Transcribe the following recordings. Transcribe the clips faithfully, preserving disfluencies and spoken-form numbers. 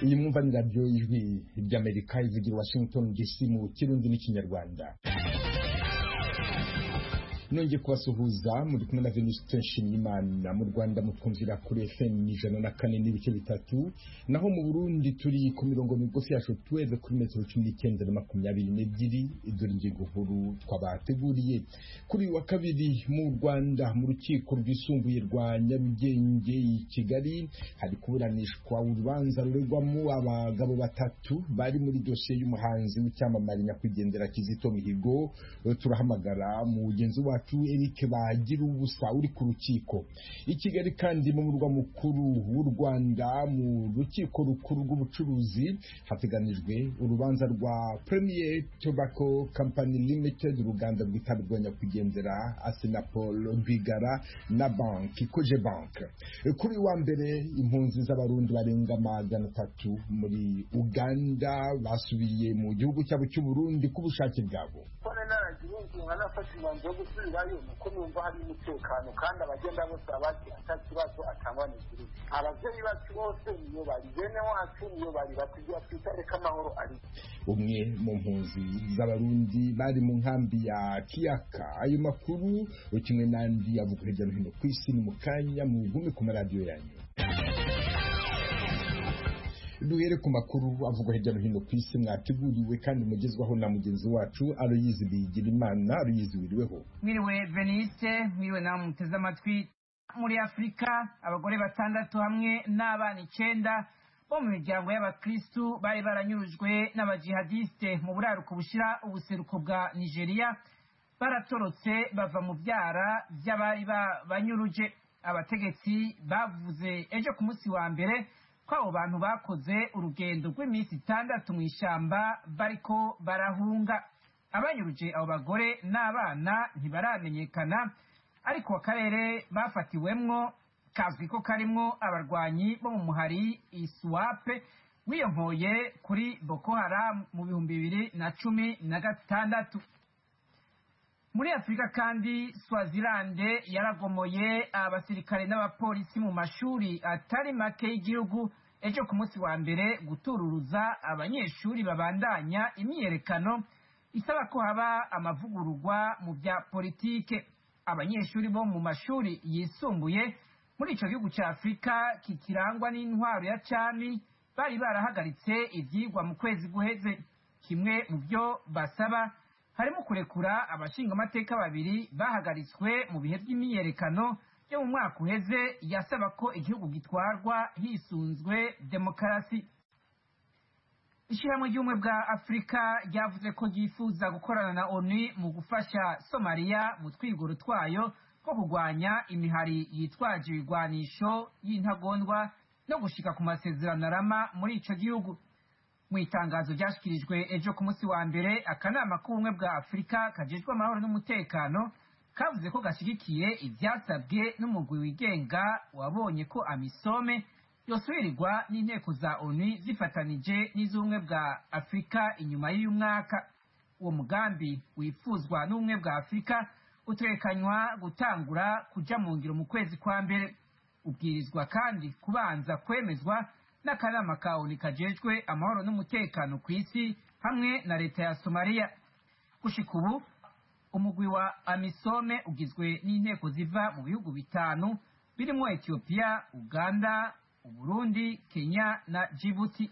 iyi mwumva ni radiyo y'ijwi ry'Amerika ivugira i Washington D C mu kirundi n'ikinyarwanda. Nongeye kubasuhuza muri kumwe na Venuste Nshimiyimana. Mu Rwanda mutwumvira kuri F M ijana na kane n'ibice bitatu, naho mu Burundi turi ku mirongo migufi ya shortwave kuri metero cumi n'icyenda na makumyabiri n'ebyiri. Idore ingingo nkuru twabateguriye kuri wa kabiri. Mu Rwanda mu rukiko rwisumbuye rwa Nyarugenge i Kigali hari kuburanishwa urubanza ruregwamo abagabo batatu bari muri dosiye y'umuhanzi w'icyamamare nyakwigendera Kizito Mihigo. Turahamagara mu mugenzi wa Eric Bagira ubusa uri ku rukiko i Kigali. Kandi mu murwa mukuru w'u Rwanda mu rukiko rukuru rw'ubucuruzi hateganijwe urubanza rwa Premier Tobacco Company Limited, uruganda rw'itabirwa nyakwigendera Asinapol Rwigara na banki Koje Bank. Kuri wa mbere impunzi z'abarundi barenga magana atatu muri Uganda basubiye mu gihugu cyabo cy'u Burundi ku bushake bwabo. Rayo nuko numva hari umutekano kandi abagenda bose abaki atakibazo atangwa n'ikiri. Abavyeyi bacu bose niyo bari bene wacu niyo bari batugira twitareka amahoro ari. Umwe mu mpunzi z'abarundi bari mu nkambi ya Kiyaka. Ayo makuru ukimwe nandi yavuga hirya no hino ku isi mu kanya mu gume ku maradiyo yanyu. Duhere ku makuru avuga hirya no hino ku isi mwateguriwe kandi mugezwaho na mugenzi wacu Aloyizi Bigirimana. Aloyizi, wiriweho? Mwiriwe Veniste, mwiriwe na muteze amatwi. Muri Afrika abagore batandatu hamwe n'abana icenda bo mu miryango y'abakristu bari baranyurujwe n'abajihadiste mu buraruko bushira ubuseruko bwa Nigeria baratorotse bava mu byara by'abari banyuruje. Abategetsi bavuze ejo ku munsi wa mbere ko abo bantu bakoze urugendo rw'iminsi itandatu mu ishyamba bariko barahunga. Abanyuruje abo bagore n'abana ntibaramenyekana, ariko akarere bafatiwemwo kazwi ko karimwo abarwanyi bo mu muhari Iswape wiyonkoye kuri Boko Haram mu bihumbi bibiri na cumi na gatandatu. Muri Afrika kandi Swaziland yaragomoye abasirikare n'abapolisi mu mashuri atari make y'igihugu ejo ku munsi wa mbere gutururuza abanyeshuri babandanya imyiyerekano isaba ko haba amavugururwa mu bya politike. Abanyeshuri bo mu mashuri yisumbuye muri ico gihugu cya Afrika kikirangwa n'intwaro ya cami bari barahagaritse ivyigwa mu kwezi guheze. Kimwe mu byo basaba harimo kurekura abashinga amateka babiri bahagaritswe mu bihe by'imyiyerekano yo mu mwaka uheze yasaba ko igihugu gitwarwa hisunzwe demokarasi. Ishyirahamwe ry'ubumwe bwa Afrika ryavuze ko ryifuza gukorana na ONU mu gufasha Somalia mu twigoro twayo two kurwanya imihari yitwaje ibigwanisho y'intagondwa no gushika ku masezerano arama muri ico gihugu. Mu itangazo ryashikirijwe ejo ku munsi wa mbere, akanama k'ubumwe bwa Afrika kajejwe amahoro n'umutekano kavuze ko gashigikiye ivyasabwe n'umugwi wigenga wabonye ko Amisome yosubirirwa n'inteko za ONU zifatanije n'iz'ubumwe bwa Afrika inyuma y'uyu mwaka. Uwo mugambi wifuzwa n'ubumwe bwa Afrika utekanywa gutangura kuja mu ngiro mu kwezi kwa mbere. Ubwirizwa kandi kubanza kwemezwa n'akanama ka ONU kajejwe amahoro n'umutekano ku isi hamwe na leta ya Somalia. Gushika ubu umugwi wa Amisome ugizwe n'inteko ziva mu bihugu bitanu birimo Ethiopia, Uganda, Burundi, Kenya na Djibouti.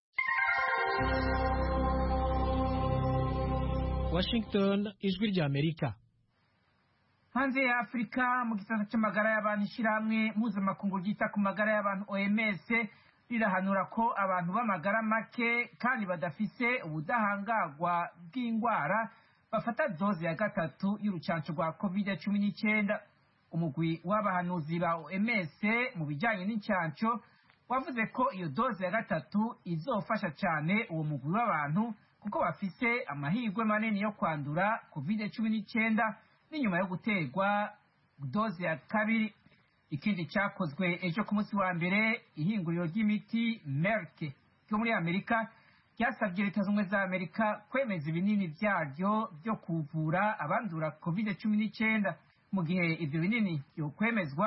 Washington, ijwi rya Amerika. Hanze ya Afrika mu gisata cy'amagara y'abantu, ishyirahamwe mpuzamakungu ryita ku magara y'abantu O M S rirahanura ko abantu b'amagara make kandi badafise ubudahangarwa bw'indwara bafata doze ya gatatu y'urucanco rwa covid cumi n'icyenda. Umugwi w'abahanuzi ba O M S mu bijyanye n'incanco wavuze ko iyo doze ya gatatu izofasha cyane uwo mugwi w'abantu kuko bafise amahirwe manini yo kwandura covid cumi n'icyenda n'inyuma yo guterwa doze ya kabiri. Ikindi cyakozwe ejo ku munsi wa mbere, ihinguriro ry'imiti Merck ryo muri Amerika ryasabye leta z'ubumwe za Amerika kwemeza ibinini byaryo byo kuvura abandura covid cumi n'icyenda. Mu gihe ibyo binini byo kwemezwa,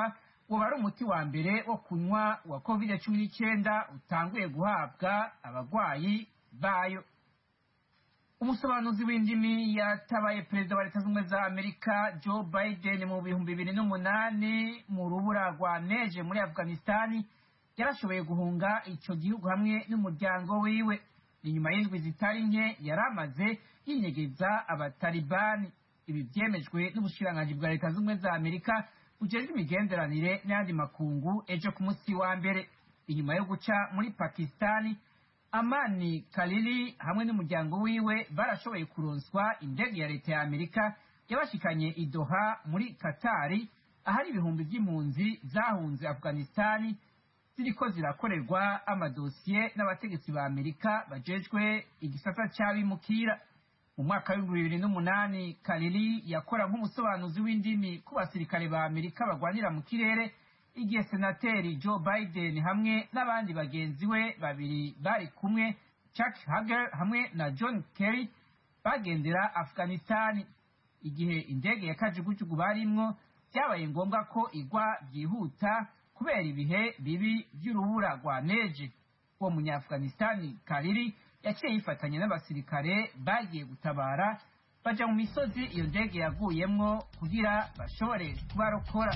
woba ari umuti wa mbere wo kunywa wa covid cumi n'icyenda utanguye guhabwa abarwayi bayo. Umusobanuzi w'indimi yatabaye perezida wa leta z'ubumwe za Amerika Joe Biden mu bihumbi bibiri n'umunani mu rubura rwa neje muri Afghanistan yarashoboye guhunga ico gihugu hamwe n'umuryango wiwe. Inyuma y'indwi zitari nke yaramaze yinyegeza abatalibani. Ibi byemejwe n'ubushikiranganji bwa leta z'ubumwe za Amerika bujejwe imigenderanire n'ayandi makungu ejo ku munsi wa mbere. Inyuma yo guca muri Pakistani, Amani Khalili hamwe n'umuryango wiwe barashoboye kuronswa indege ya leta ya Amerika yabashikanye i Doha muri Katari, ahari ibihumbi by'impunzi zahunze Afghanistani ziriko zirakorerwa amadosiye n'abategetsi ba Amerika bajejwe igisata c'abimukira. Mu mwaka w'ibihumbi bibiri n'umunani Khalili yakora nk'umusobanuzi w'indimi ku basirikare ba Amerika bagwanira mu kirere, igihe senateri Joe Biden hamwe n'abandi bagenzi we babiri bari kumwe, Chuck Hagel hamwe na John Kerry, bagendera Afghanistan. Igihe indege ya kajugujugu barimwo byabaye ngombwa ko igwa byihuta kubera ibihe bibi by'urubura rwa neje. Uwo munya-Afghanistan Khalili yaciye yifatanya n'abasirikare bagiye gutabara baja mu misozi iyo ndege yaguyemwo kugira bashobore kubarokora.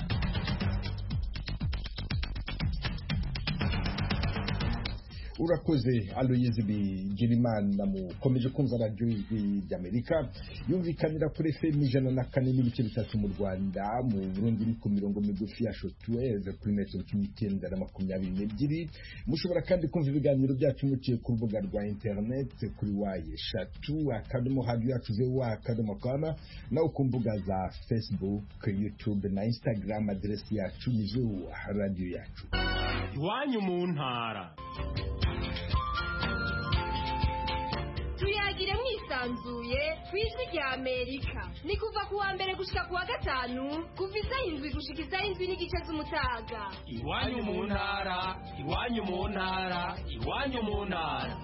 Urakoze Aloyizi Bigirimana. Mukomeje kumva radio y'Ijwi ry'Amerika yumvikanira kuri F M ijana na kane n'ibice bitatu mu Rwanda, mu Burundi ni ku mirongo migufi ya shortwave kuri metero cumi n'icyenda na makumyabiri n'ebyiri. Mushobora kandi kumva ibiganiro byacu muciye ku rubuga rwa internet kuri waye eshatu akadomo radio yacu wa akadomo com, naho ku mbuga za Facebook, YouTube na Instagram aderesi yacu ni radio yacu. Iwanyu mu ntara. Tuyagire mwisanzuye kw'Ijwi rya Amerika. Ni kuva ku wa mbere gushika ku wa gatanu kuva isaha indwi gushika isaha indwi n'igice z'umutaga. Iwanyu mu ntara, iwanyu mu ntara, iwanyu mu ntara.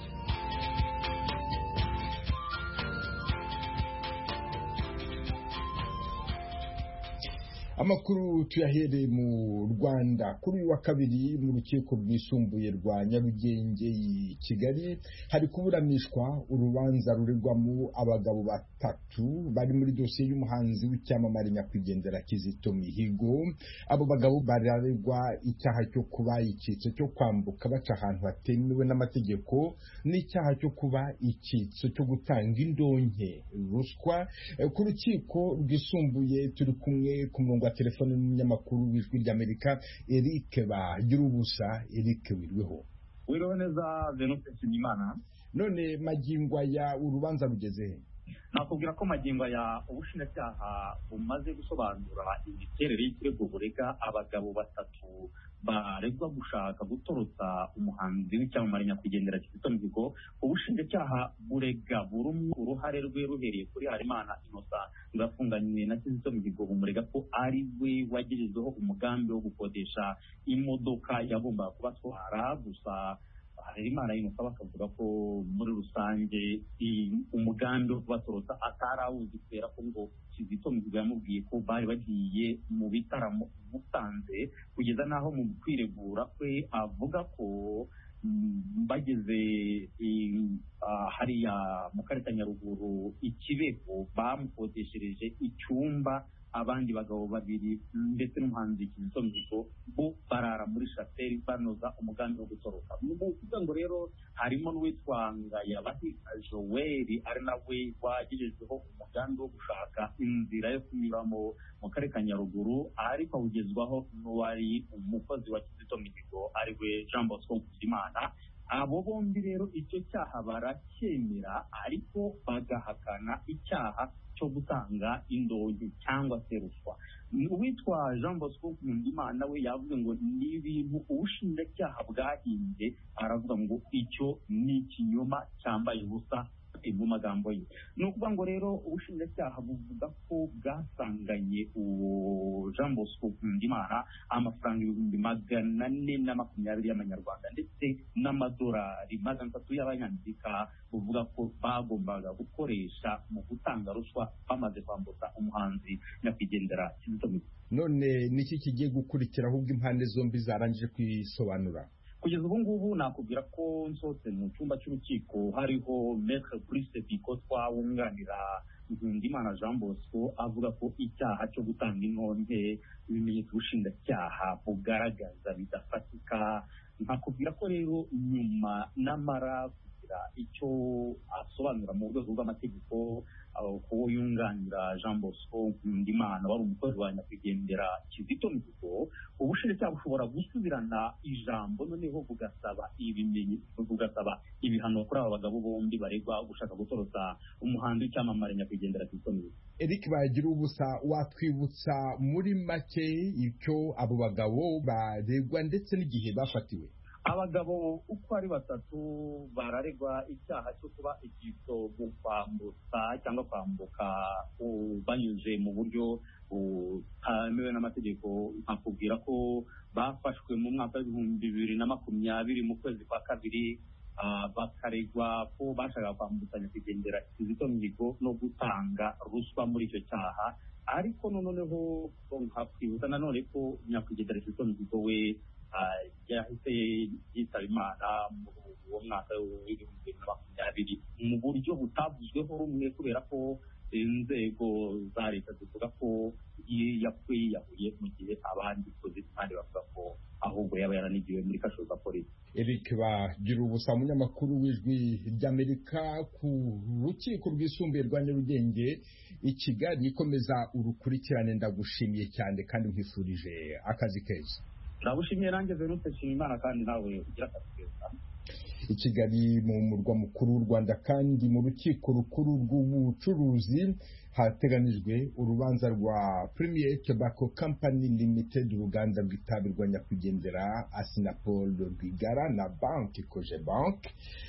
Amakuru tuyahere mu Rwanda. Kuri uyu wa kabiri mu rukiko rwisumbuye rwa Nyarugenge i Kigali hari kuburanishwa urubanza ruregwamo abagabo batatu bari muri dosiye y'umuhanzi w'icyamamare nyakwigendera Kizito Mihigo. Abo bagabo bararegwa icyaha cyo kuba icyitso cyo kwambuka baca ahantu hatemewe n'amategeko n'icyaha cyo kuba icyitso cyo gutanga indonke ruswa. Ku rukiko rwisumbuye turi kumwe ku murongo wa telefone n'umunyamakuru w'Ijwi ry'Amerika Eric Bagirubusa. Eric, wirweho? Wiriwe neza Venuste Nshimiyimana. None magingo ya urubanza rugeze? Nakubwira ko magingo ya ubushinjacyaha bumaze gusobanura imiterere y'ikirego burega abagabo batatu baregwa gushaka gutorotsa umuhanzi w'icyamamare nyakwigendera Kizito Mihigo. Ubushinjacyaha burega buri umwe uruhare rwe ruhereye kuri Harimana Innocent ngafunganywe na Kizito Mihigo, bumurega ko ari we wagejejeho umugambi wo gukodesha imodoka yagombaga kubatwara. Gusa Harimana Innocent bakavuga ko muri rusange umugambi wo kubatorotsa atarawuzi kubera ko ngo Kizito Mihigo yamubwiye ko bari bagiye mu bitaramo Musanze, kugeza naho mu kwiregura kwe avuga ko bageze hariya mu karere ka Nyaruguru i Kibeho bamukodeshereje icyumba abandi bagabo babiri ndetse n'umuhanzi Kizito Mihigo bo barara muri Chapelle banoza umugambi wo gutoroka. Nukuvuga ngo rero harimo n'uwitwa Ngayabahi Joel ari nawe wagejejeho umugambi wo gushaka inzira yo kunyuramo mu karere ka Nyaruguru, ariko awugezwaho n'uwari umukozi wa Kizito Mihigo ari we Jean Bosco Nkuzimana. Abo bombi rero icyo cyaha baracyemera, ariko bagahakana icyaha cyo gutanga indonke cyangwa se ruswa. Uwitwa Jean Bosco Nkuzimana we yavuze ngo ni ibintu ubushinjacyaha bwahimbye, aravuga ngo icyo ni ikinyoma cyambaye ubusa mu magambo ye. Ni ukuvuga ngo rero ubushinjacyaha buvuga ko bwasanganye uwo Jean Bosco Nkundimana amafaranga ibihumbi magana ane na makumyabiri y'amanyarwanda ndetse n'amadolari magana atatu y'abanyamerika, buvuga ko bagombaga gukoresha mu gutanga ruswa bamaze kwambutsa umuhanzi nyakwigendera Kizito Mihigo. None niki kigiye gukurikira ahubwo impande zombi zarangije kwisobanura? Kugeza ubu ngubu nakubwira ko nsohotse mu cyumba cy'urukiko hariho Maître Brice Bikotwa wunganira Nkundimana Jean Bosco avuga ko icyaha cyo gutanga intonde ibimenyetso ubushinjacyaha bugaragaza bidafatika. Nkakubwira ko rero nyuma n'amara kugira icyo asobanura mu rwego rw'amategeko ko yunganira Jean Bosco Nkundimana wari umukozi wa nyakwigendera Kizito Mihigo, ubushinjacyaha bushobora gusubirana ijambo noneho bugasaba ibimenyetso bugasaba ibihano kuri aba bagabo bombi baregwa gushaka gutoroza umuhanzi w'icyamamare nyakwigendera Kizito Mihigo. Eric Bagiruwubusa, watwibutsa muri make icyo abo bagabo baregwa ndetse n'igihe bafatiwe? Abagabo uko ari batatu bararegwa icyaha cyo kuba igito mu kwambutsa cyangwa kwambuka banyuze mu buryo butemewe n'amategeko. Nkakubwira ko bafashwe mu mwaka w'ibihumbi bibiri na makumyabiri mu kwezi kwa kabiri, bakaregwa ko bashakaga kwambutsa nyakwigendera Kizito Mihigo no gutanga ruswa muri icyo cyaha. Ariko noneho nkakwibutsa nanone ko nyakwigendera Kizito Mihigo we yahise yitaba Imana mu uwo mwaka w'ibihumbi bibiri na makumyabiri mu buryo butavuzweho rumwe, kubera ko inzego za leta zivuga ko yakwiyahuye mu gihe abandi kandi bavuga ko ahubwo yaba yaranigiwe muri kasho za polisi. Eric Bagiruwubusa, umunyamakuru w'Ijwi ry'Amerika ku rukiko rwisumbuye rwa Nyarugenge i Kigali. Ikomeza urukurikirane, ndagushimiye cyane kandi nkwifurije akazi keza. Ndagushimiye nanjye Venuste Nshimiyimana kandi nawe ugira akazi keza. I Kigali mu murwa mukuru w'u Rwanda kandi mu rukiko rukuru rw'ubucuruzi hateganijwe urubanza rwa Premier Tobacco Company Limited, uruganda rw'itabi rwa nyakwigendera Assinapol Rwigara na banki Cogebanque.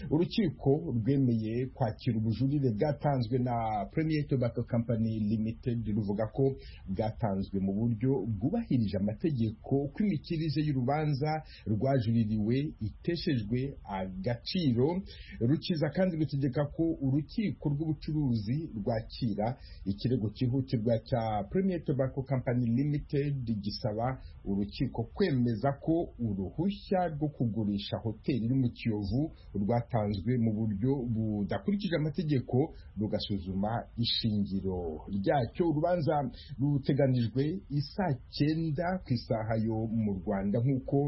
Urukiko rwemeye kwakira ubujurire bwatanzwe na Premier Tobacco Company Limited, ruvuga ko bwatanzwe mu buryo bwubahirije amategeko, ko imikirize y'urubanza rwajuririwe iteshejwe agaciro. Rukiza kandi rutegeka ko urukiko rw'ubucuruzi rwakira ikirego cyihutirwa cya Premier Tobacco Company Limited gisaba urukiko kwemeza ko uruhushya rwo kugurisha hoteli iri mu Kiyovu rwatanzwe mu buryo budakurikije amategeko, rugasuzuma ishingiro ryacyo. Urubanza ruteganijwe isaa cyenda ku isaha yo mu Rwanda nk'uko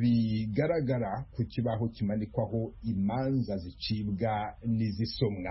bigaragara ku kibaho kimanikwaho imanza zicibwa n'izisomwa.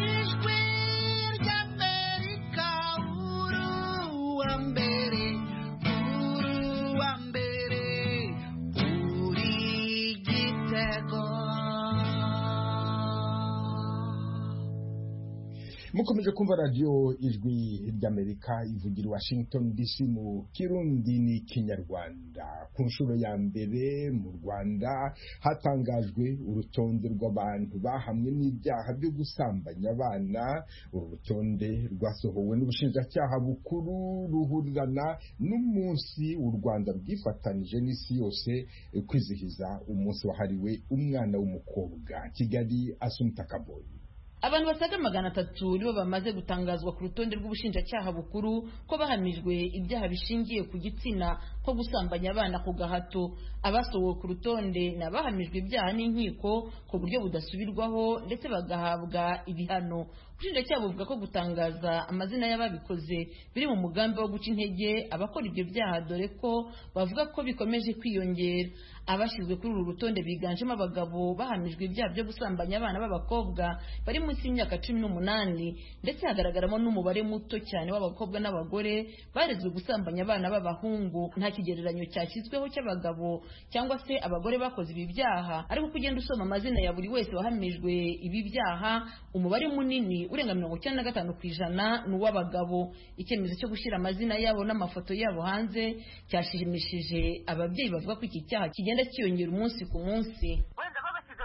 Mukomeje kumva radio Ijwi ry'Amerika ivugira Washington D C mu Kirundi ni Kinyarwanda. Ku nshuro ya mbere mu Rwanda hatangajwe urutonde rw'abantu bahamwe n'ibyaha byo gusambanya abana. Uru rutonde rwasohowe n'ubushinjacyaha bukuru ruhurirana n'umunsi u Rwanda rwifatanije n'isi yose kwizihiza umunsi wahariwe umwana w'umukobwa. Kigali, Asumta Kaboyi. Abantu basaga magana atatu nibo bamaze gutangazwa ku rutonde rw'ubushinjacyaha bukuru ko bahamijwe ibyaha bishingiye ku gitsina nko gusambanya abana ku gahato. Abasohowe ku rutonde nabahamijwe ibyaha n'inkiko ku buryo budasubirwaho ndetse bagahabwa ibihano. Ubushinjacyaha buvuga ko gutangaza amazina y'ababikoze biri mu mugambi wo guca intege abakora ibyo byaha, dore ko bavuga ko bikomeje kwiyongera. Abashyizwe kuri uru rutonde biganjemo abagabo bahamijwe ibyaha byo gusambanya abana b'abakobwa bari munsi y'imyaka cumi n'umunani, ndetse hagaragaramo n'umubare muto cyane w'abakobwa n'abagore barezwe gusambanya abana b'abahungu. Nta kigereranyo cyashyizweho cy'abagabo cyangwa se abagore bakoze ibi byaha, ariko kugenda usoma amazina ya buri wese wahamijwe ibi byaha, umubare munini urenga mirongo icyenda na gatanu ku ijana ni uw'abagabo. Icyemezo cyo gushyira amazina yabo n'amafoto yabo hanze cyashimishije ababyeyi bavuga ko iki cyaha kigenda kiyongera umunsi ku munsi. Wenda babashyize ku karubanda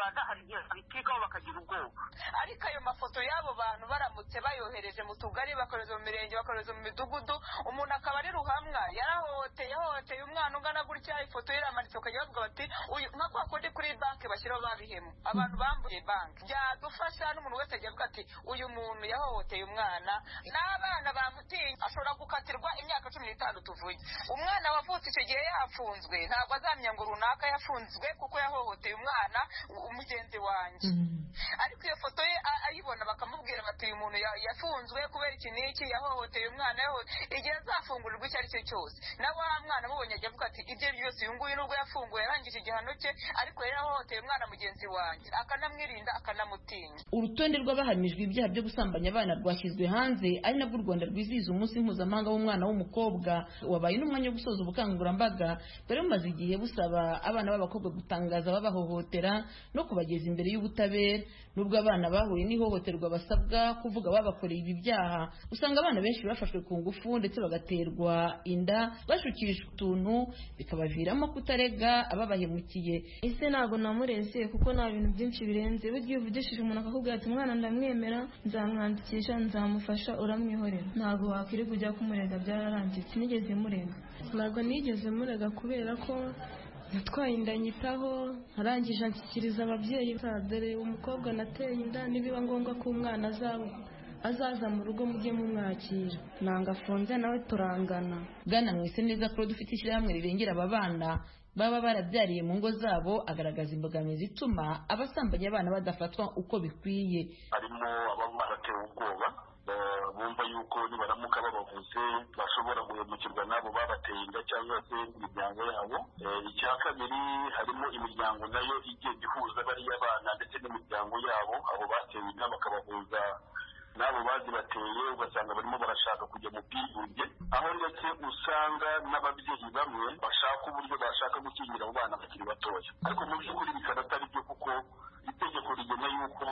rwanda hari igihe babitikaho bakagira ubwoba. Ariko ayo mafoto y'abo bantu baramutse bayohereje mu tugari bakohereza mu mirenge bakohereza mu midugudu, umuntu akaba ari ruhamwa yarahohoteye yahohoteye umwana ungana gutya, ifoto ye iramanitse ukajya bavuga bati uyu nka kwa kundi kuri banki bashyiraho babihemu abantu bambuye banki. Byadufasha n'umuntu wese ajya avuga ati uyu muntu yahohoteye umwana, n'abana bamutinya ashobora gukatirwa imyaka cumi n'itanu tuvuye. Umwana wavutse icyo gihe yafunzwe ntabwo azamenya ngo runaka yafunzwe kuko yahohoteye umwana umugenzi wanjye. Ariko iyo foto ye ayibona bakamubwira bati uyu muntu yafunzwe kubera iki n'iki, yahohoteye umwana, igihe azafungurirwa icyo ari cyo cyose nawe wa mwana mubonye ajya avuga ati ibyo byose uyu nguyu nubwo yafunguwe yarangije igihano cye ariko yari yahohoteye umwana mugenzi wanjye, akanamwirinda akanamutinya. Urutonde rw'abahamijwe ibyaha byo gusambanya abana rwashyizwe hanze, ari nabwo u Rwanda rwizihiza umunsi mpuzamahanga w'umwana w'umukobwa. Wabaye n'umwanya wo gusoza ubukangurambaga bwari bumaze igihe busaba abana b'abakobwa gutangaza babahohotera no kubageza imbere y'ubutabera. Nubwo abana bahuye n'ihohoterwa basabwa kuvuga babakoreye ibi byaha, usanga abana benshi bafashwe ku ngufu ndetse bagaterwa inda bashukishwa utuntu bikabaviramo kutarega ababahemukiye. Ese ntabwo namureze kuko nta bintu byinshi birenze, burya uvugishije umuntu akakubwira ati umwana ndamwemera nzamwandikisha nzamufasha uramwihorera, ntabwo wakwiriye kujya kumurega byararangiye. Sinigeze murega, ntabwo nigeze murega kubera ko natwaye inda nyitaho arangije anshyikiriza ababyeyi, dore umukobwa nateye inda nibiba ngombwa ko umwana azaba azaza mu rugo mujye mumwakira, nanga afunze nawe turangana. Bwana Mwiseneza Claude ufite ishyirahamwe rirengera aba bana baba barabyariye mu ngo zabo, agaragaza imbogamizi ituma abasambanya abana badafatwa uko bikwiye. Harimo ababa baratewe ubwoba bumva yuko nibaramuka babavuze bashobora guhemukirwa n'abo babateye inda cyangwa se imiryango yabo. Icya kabiri harimo imiryango nayo igiye ihuza bariya bana ndetse n'imiryango yabo, abo batewe inda bakabahuza n'abo bazibateye, ugasanga barimo barashaka kujya mu bwiyunge, aho ndetse usanga n'ababyeyi bamwe bashaka uburyo bashaka gukingira abo bana bakiri batoya. Ariko mu by'ukuri bikaba atari byo, kuko itegeko rigena yuko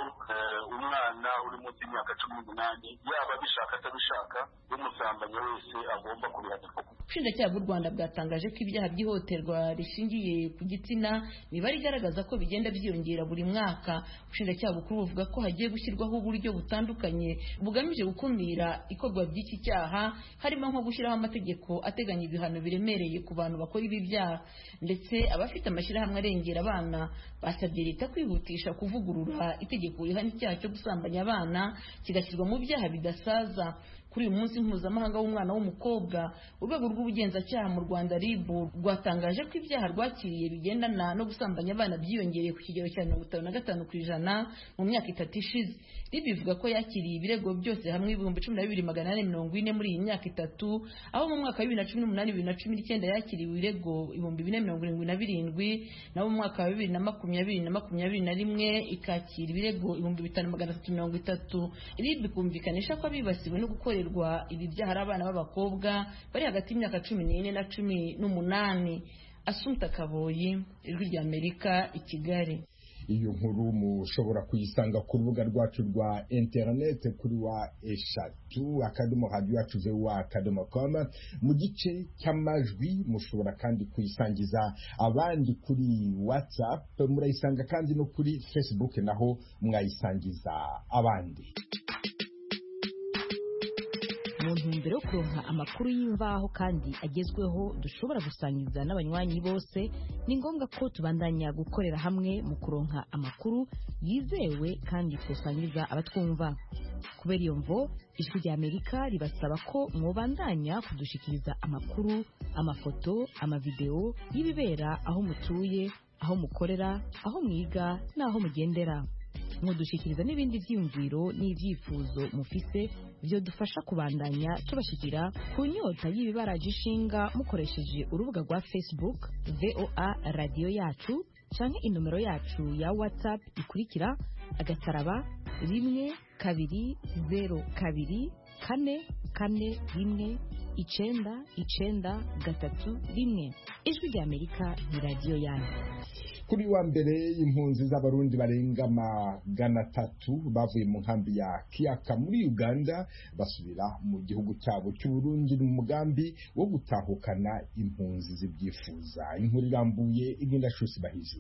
umwana uri munsi y'imyaka cumi n'umunani yaba abishaka atabishaka umusambanya wese agomba kubihanirwa. Ubushinjacyaha bw'u Rwanda bwatangaje ko ibyaha by'ihohoterwa rishingiye ku gitsina imibare igaragaza ko bigenda byiyongera buri mwaka. Ubushinjacyaha bukuru buvuga ko hagiye gushyirwaho uburyo butandukanye bugamije gukumira ikorwa by'iki cyaha, harimo nko gushyiraho amategeko ateganya ibihano biremereye ku bantu bakora ibi byaha. Ndetse abafite amashyirahamwe arengera abana basabye leta kwihutisha kuvugurura itegeko rihana icyaha cyo gusambanya abana kigashyirwa mu byaha bidasaza. Kuri uyu munsi mpuzamahanga w'umwana w'umukobwa, urwego rw'ubugenzacyaha mu Rwanda R I B rwatangaje ko ibyaha rwakiriye bigendana no gusambanya abana byiyongereye ku kigero cya mirongo itanu na gatanu ku ijana mu myaka itatu ishize. R I B ivuga ko yakiriye ibirego byose hamwe ibihumbi cumi na bibiri magana ane mirongo ine muri iyi myaka itatu, aho mu mwaka wa bibiri na cumi n'umunani bibiri na cumi n'icyenda yakiriwe ibirego ibihumbi bine mirongo irindwi na birindwi, naho mu mwaka wa bibiri na makumyabiri na makumyabiri na rimwe ikakira ibirego ibihumbi bitanu magana atatu mirongo itatu. R I B ikumvikanisha ko abibasiwe no gukorera ibi byaha ari abana b'abakobwa bari hagati y'imyaka cumi n'ine na cumi n'umunani. Asumta Kaboyi, Ijwi ry'Amerika, i Kigali. Iyo nkuru mushobora kuyisanga ku rubuga rwacu rwa interineti kuri wa eshatu akadomo radio yacu voa akadomo com. Mu gice cy'amajwi mushobora kandi kuyisangiza abandi kuri WhatsApp, murayisanga kandi no kuri Facebook, naho mwayisangiza abandi. Mu ntumbero yo kuronka amakuru y'imvaho kandi agezweho dushobora gusangiza n'abanywanyi bose, ni ngombwa ko tubandanya gukorera hamwe mu kuronka amakuru yizewe kandi tusangiza abatwumva. Kubera iyo mvo, Ijwi ry'Amerika ribasaba ko mwobandanya kudushikiriza amakuru, amafoto, amavideo y'ibibera aho mutuye, aho mukorera, aho mwiga n'aho mugendera. Mudushikiriza n'ibindi byiyumviro n'ibyifuzo mufise byo dufasha kubandanya tubashikira ku nyota y'ibibaraje ishinga mukoresheje urubuga rwa Facebook voa radio yacu canke inomero yacu ya WhatsApp ikurikira agataraba rimwe kabiri zero kabiri kane kane rimwe icenda icenda gatatu rimwe. Ijwi ry'Amerika ni radio yanyu. Kuri wa mbere impunzi z'abarundi barenga magana atatu bavuye mu nkambi ya Kiaka muri Uganda basubira mu gihugu cyabo cy'u Burundi mu mugambi wo gutahukana impunzi zibyifuza. Inkuru irambuye igenda shusi bahizi.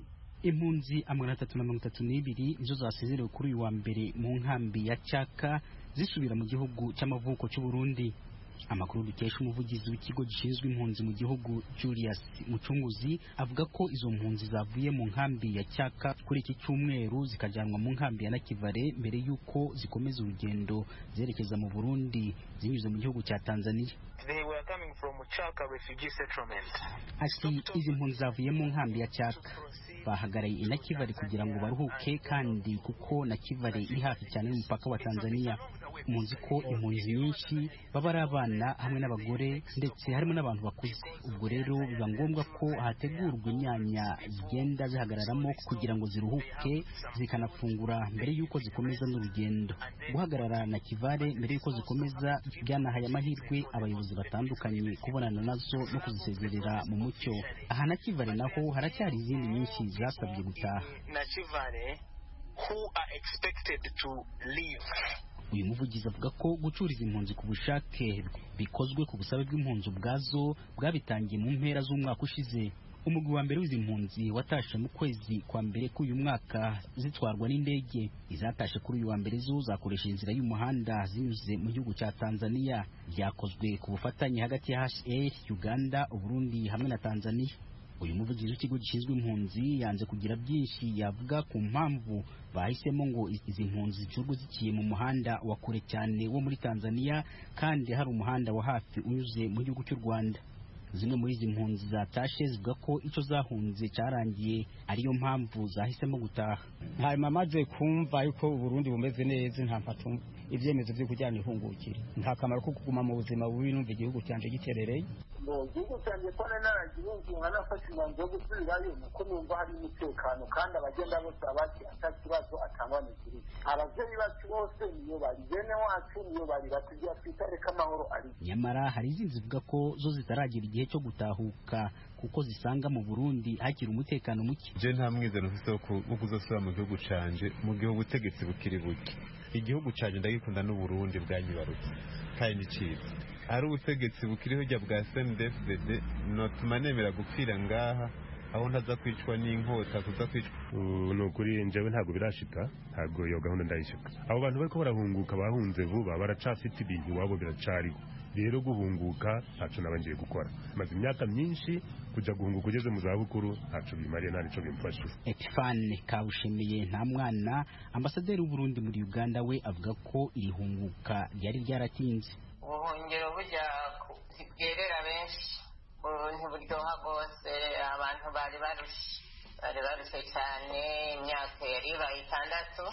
impunzi amagana atatu na mirongo itatu n'ibiri nizo zasezerewe kuri uyu wa mbere mu nkambi ya Chaka zisubira mu gihugu cy'amavuko cy'u Burundi. Amakuru dukesha umuvugizi w'ikigo gishinzwe impunzi mu gihugu Julius Mucunguzi avuga ko izo mpunzi zavuye mu nkambi ya Chaka kuri iki cyumweru zikajyanwa mu nkambi ya Nakivale mbere yuko zikomeza urugendo zerekeza mu Burundi zinyuze mu gihugu cya Tanzania. They were coming from Chaka refugee settlement. Ati izi mpunzi zavuye mu nkambi ya Chaka bahagaraye i Nakivale kugira ngo baruhuke, kandi kuko Nakivale iri hafi cyane n'umupaka wa Tanzania. Munzi ko impunzi nyinshi baba ari abana hamwe n'abagore ndetse harimo n'abantu bakuze. Ubwo rero biba ngombwa ko hategurwa imyanya zigenda zihagararamo kugira ngo ziruhuke zikanafungura mbere y'uko zikomeza n'urugendo. Guhagarara Nakivale mbere y'uko zikomeza byanahaye amahirwe abayobozi batandukanye kubonana nazo no kuzisezerera mu mucyo. Aha Nakivale naho haracyari izindi nyinshi zasabye gutaha. Nakivale who are expected to leave. Uyu muvugizi avuga ko gucuriza impunzi ku bushake bikozwe ku busabe bw'impunzi ubwazo bwabitangiye mu mpera z'umwaka ushize. Umugwi wa mbere w'izi mpunzi watashe mu kwezi kwa mbere k'uyu mwaka zitwarwa n'indege. Izatashe kuri uyu wa mbere zo zakoresha inzira y'umuhanda zinyuze mu gihugu cya Tanzania. Byakozwe ku bufatanye hagati ya H C R, Uganda, Burundi hamwe na Tanzania. Uyu muvugizi w'ikigo gishinzwe impunzi yanze kugira byinshi yavuga ku mpamvu bahisemo ngo izi mpunzi zicurwe zikiye mu muhanda wa kure cyane wo muri Tanzania kandi hari umuhanda wa hafi unyuze mu gihugu cy'u Rwanda. Zimwe muri izi mpunzi zatashe zivuga ko icyo zahunze cyarangiye ariyo mpamvu zahisemo gutaha. Hanyuma maze kumva yuko Burundi bumeze neza nta mpatumva ibyemezo byo kujyana ihungukire, nta kamaro ko kuguma mu buzima bubi numva igihugu cyanje giterereye. Ngo igihugu cyanje ko naragiye nafashe umwanzuro wo gusubirayo nuko numva hari umutekano kandi abagenda bose abaki atakibazo atangwana kiri. Abavyeyi bacu bose niyo bari bene wacu niyo bari batugiye twitareka amahoro ari. Nyamara hari izindi zivuga ko zo zitaragira igihe cyo gutahuka kuko zisanga mu Burundi hakiri umutekano muke. Je nta mwizero mfite wo kuzosubira mu gihugu canje mu gihe ubutegetsi bukiri buke. Igihugu canje ndagikunda n'u Burundi bwanyibarutse kandi iciza. Ari ubutegetsi bukiriho jya bwa S N D F D D notuma nemera gupfira ngaha aho ntaza kwicwa n'inkota kuza kwicwa. No kuri njewe ntago birashika, ntago yo gahunda ndayishika. Abo bantu bariko barahunguka bahunze vuba baracafite ibintu wabo biracariho. Rero guhunguka ntaco nabangiye gukora. Maze imyaka myinshi kuja guhunguka ugeze mu zabukuru ntaco bimariye nta nico bimfasha. Epifane Kabushemiye nta mwana ambasaderi w'u Burundi muri Uganda we avuga ko irihunguka ryari ryaratinze. Ubuhungiro bujya kubwerera benshi ntiburyoha rwose, abantu bari barushe bari barushe cyane, imyaka yari ibaye itandatu.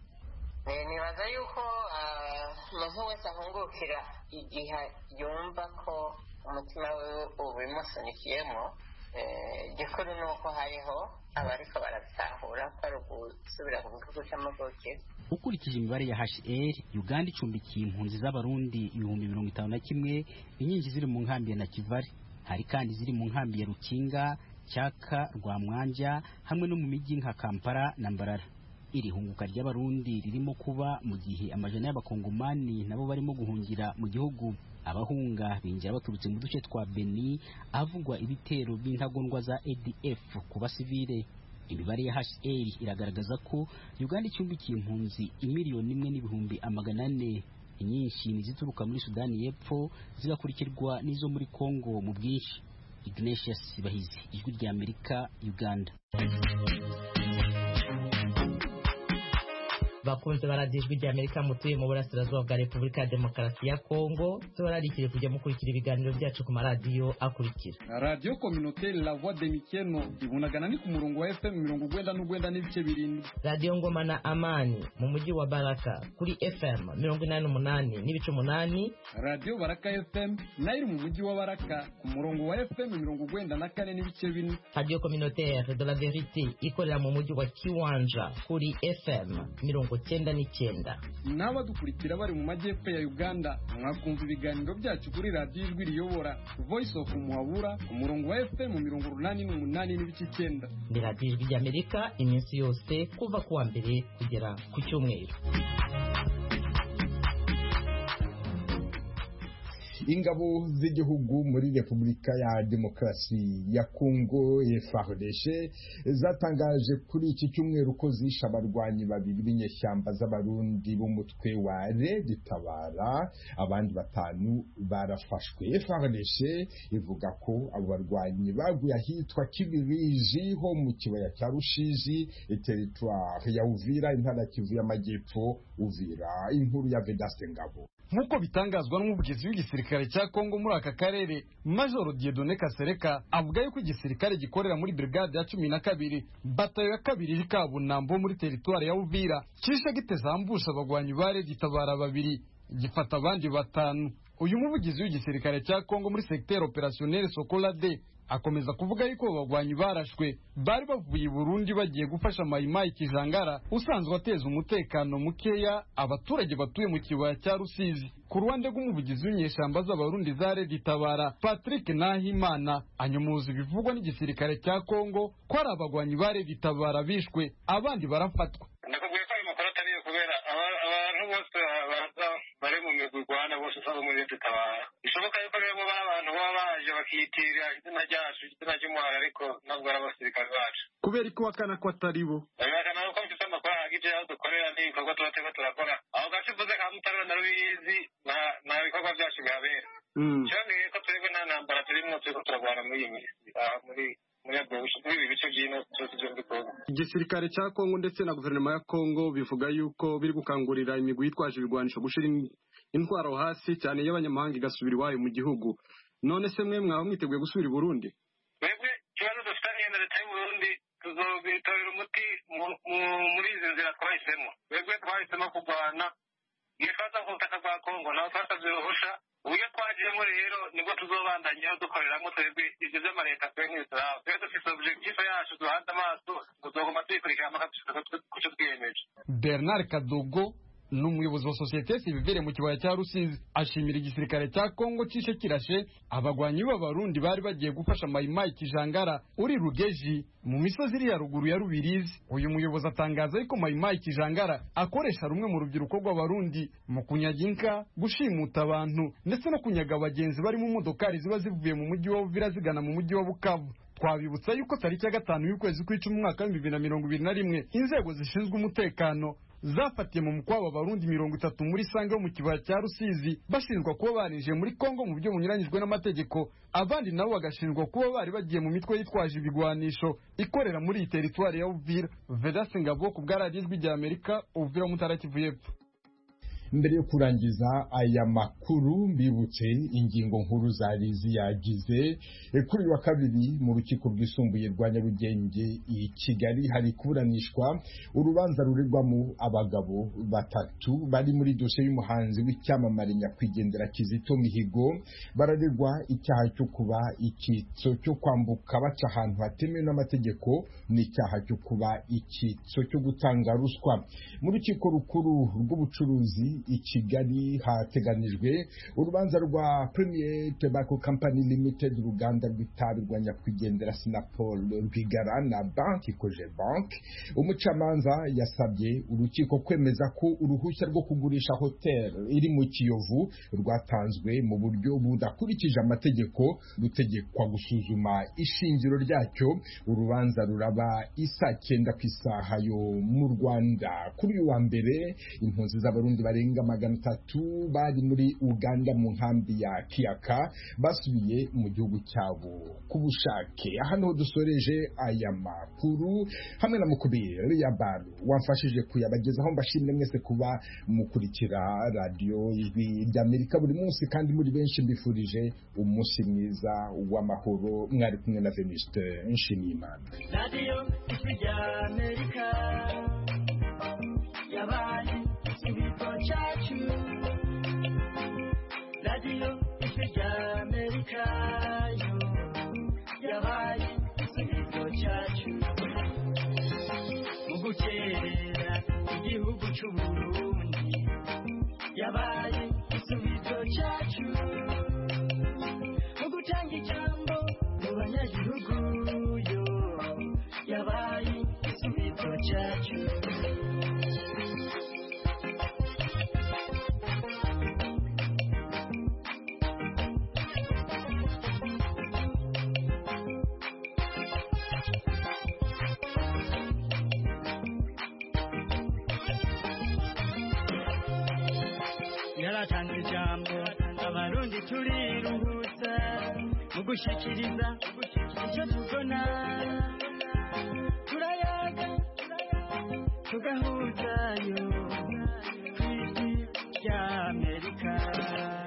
Nibaza yuko umuntu wese ahungukira igihe yumva ko umutima we ubimusunikiyemo. Igikuru ni uko hariho abariko barabitahura ko ari ugusubira ku gihugu cy'amavukiro. Ukurikije imibare ya H C R, Uganda icumbikiye impunzi z'abarundi ibihumbi mirongo itanu na kimwe, inyinshi ziri mu nkambi ya Nakivale. Hari kandi ziri mu nkambi ya Rukinga, Chaka, Rwamwanja hamwe no mu mijyi nka Kampala na Mbarara. Iri hunguka ry'abarundi ririmo kuba mu gihe amajana y'abakongomani nabo barimo guhungira mu gihugu. Abahunga binjira baturutse mu duce twa Beni avugwa ibitero by'intagondwa za A D F ku basivile. Imibare ya H C R iragaragaza ko Uganda icumbikiye impunzi imiliyoni imwe n'ibihumbi amagana ane. Inyinshi nizituruka muri Sudani y'Epfo zigakurikirwa n'izo muri Kongo mu bwinshi. Ignatius Bahizi, Ijwi rya Amerika, Uganda. Bakunze baradijwe rya Amerika mutuye mu burasirazuba bwa Repubulika ya Demokarasi ya Kongo, tubararikire kujya mukurikira ibiganiro byacu ku maradiyo akurikira. Radio Communautaire La Voix de Mikeno ibunagana ni ku murongo wa F M mirongo ugwenda n'ugwenda n'ibice birindwi. Radio Ngoma na Amani mu mujyi wa Baraka kuri F M mirongo inani n'umunani n'ibice umunani. Radio Baraka F M nayo iri mu mujyi wa Baraka ku murongo wa F M mirongo ugwenda na kane n'ibice bine. Radio Communautaire de la Vérité ikorera mu mujyi wa Kiwanja kuri F M mirongo cyenda n'icyenda. Naba dukurikira bari mu majyepfo ya Uganda mwakumva ibiganiro byacu kuri radio Ijwi riyobora Voice of Muhabura ku murongo wa F M mirongo urunani n'umunani n'ibice icyenda. Ni radio Ijwi rya Amerika iminsi yose kuva kuwa mbere kugera ku cyumweru. ingabo z'igihugu muri Repubulika ya Demokarasi ya Kongo F A R D C zatangaje kuri iki cyumweru ko zishe abarwanyi babiri b'inyeshyamba z'abarundi b'umutwe wa Red Tabara, abandi batanu barafashwe. F A R D C ivuga ko abo barwanyi baguye ahitwa Kibiriji ho mu kibaya cya Rusizi, territoire ya Uvira, intara ya Kivu y'Amajyepfo. Uvira, inkuru ya Vedaste Ngabo. Nk'uko bitangazwa n'umuvugizi w'igisirikare cya Kongo muri aka karere, Major Dieudonné Kasereka, avuga yuko igisirikare gikorera muri brigade ya cumi na kabiri batayo ya kabiri y'Ikabunambo muri territoire ya Uvira kishe gitezambusha abagwanyi bare gitabara babiri gifata abandi batanu. Uyu muvugizi w'igisirikare cya Kongo muri secteur opérationnel Sokolade akomeza kuvuga yuko abagwanyi barashwe bari bavuye i Burundi bagiye gufasha Mayimayi Kijangara usanzwe ateza umutekano mukeya abaturage batuye mu kibaya cya Rusizi. Ku ruhande rw'umuvugizi w'inyeshamba z'abarundi za Red Tabara, Patrick Nahimana, anyomuza ibivugwa n'igisirikare cya Kongo ko ari abagwanyi ba Red Tabara bishwe abandi barafatwa. Nakubwiye ko ayo makuru atariyo kubera abantu bose bari mu migwi Rwanda bose usanga muri Red Tabara. Bishoboka yuko rero baba abantu baba baje bakiyitirira izina ryacu, izina ry'umuhara, ariko ntabwo ari abasirikare bacu. Kubera ko wakana ko atari bo. Bagana ko mfite amakuru ahagije aho dukorera n'ibikorwa tuba turiko turakora. Aho gace mvuze nka Mutara na Rubizi nta bikorwa byacu bihabera. Cyangwa ko twebwe nta ntambara turimo turiko turagwana muri iyi minsi muri igisirikare cya Kongo ndetse na guverinoma ya Kongo bivuga yuko biri gukangurira imigwi yitwaje ibigwanisho gushira intwaro hasi cyane y'abanyamahanga igasubira iwayo mu gihugu. None se mwe mwaba mwiteguye gusubira i Burundi? Twebwe ikibazo dufitanye na leta y'u Burundi tuzobitorera umuti muri izi nzira twahisemo. Twebwe twahisemo kurwana iyo twaza ku butaka bwa Kongo naho twasabye uruhusha. Uburyo twagiyemo rero nibwo tuzobandanyeho dukoreramo. Twebwe ibyo by'amaleta twe ntibituraba. Twebwe dufite objectif yacu duhanze amaso tuzoguma tuyikurikira mpaka ku cyo twiyemeje. Bernard Kadogo n'umuyobozi wa sosiyete sivile mu kibaya cya Rusizi ashimira igisirikare cya Kongo cishe kirashe abagwanyi b'abarundi bari bagiye gufasha Mayimayi Kijangara uri Rugeji mu misozi iri ya ruguru ya Rubirizi. Uyu muyobozi atangaza yuko Mayimayi Kijangara akoresha rumwe mu rubyiruko rw'abarundi mu kunyaga inka, gushimuta abantu ndetse no kunyaga abagenzi bari mu modokari ziba zivuye mu mujyi wa Uvira zigana mu mujyi wa Bukavu. Twabibutsa yuko tariki ya gatanu y'ukwezi kw'icumi mu mwaka w'ibihumbi bibiri na mirongo ibiri na rimwe inzego zishinzwe umutekano zafatiye mu mukwabo abarundi mirongo itatu muri Sange yo mu kibaya cya Rusizi bashinjwa kuba barinjiye muri Kongo mu buryo bunyuranyijwe n'amategeko, abandi nabo bagashinjwa kuba bari bagiye mu mitwe yitwaje ibigwanisho ikorera muri iyi territoire ya Uvira. Vedaste Ngabo ku bwa radiyo ijwi rya Amerika, Uvira mu ntara ya Kivu y'Epfo. Mbere yo kurangiza aya makuru mbibutse ingingo nkuru zari ziyagize. Kuri wa kabiri mu rukiko rwisumbuye rwa Nyarugenge i Kigali hari kuburanishwa urubanza ruregwamo abagabo batatu bari muri dosiye y'umuhanzi w'icyamamare nyakwigendera Kizito Mihigo. Bararegwa icyaha cyo kuba icyitso cyo kwambuka baca ahantu hatemewe n'amategeko n'icyaha cyo kuba icyitso cyo gutanga ruswa. Mu rukiko rukuru rw'ubucuruzi i Kigali hateganijwe urubanza rwa Premier Tobacco Company Limited, uruganda rw'itabi rwa nyakwigendera Sinapol Rwigara na banki Koje Bank. Umucamanza yasabye urukiko kwemeza ko uruhushya rwo kugurisha hotel iri mu Kiyovu rwatanzwe mu buryo budakurikije amategeko, rutegekwa gusuzuma ishingiro ryacyo. Urubanza ruraba isa cyenda ku isaha yo mu Rwanda. Kuri uyu wa mbere impunzi z'abarundi bare magana atatu bari muri Uganda mu nkambi ya Kiaka basubiye mu gihugu cyabo ku bushake. Hano dusoreje aya makuru hamwe na Mukubire ya Baru wamfashije kuyabagezaho. Mbashimye mwese kuba mukurikira radio ijwi rya Amerika buri munsi kandi muri benshi mbifurije umunsi mwiza w'amahoro. Mwari kumwe na Venuste Nshimiyimana. Radio ijwi rya Amerika yabaye Ibiko chachu Radio ijwi rya Amerika yo yabaye Ibiko chachu Mugukerera igihugu cy'u Burundi yabaye Ibiko chachu Mugutanga ijambo mu banyagihugu yo yabaye Ibiko chachu yaratanze ijambo abarundi turiruhutsa mu gushikiriza icyo tubona turayaga tugahuzayo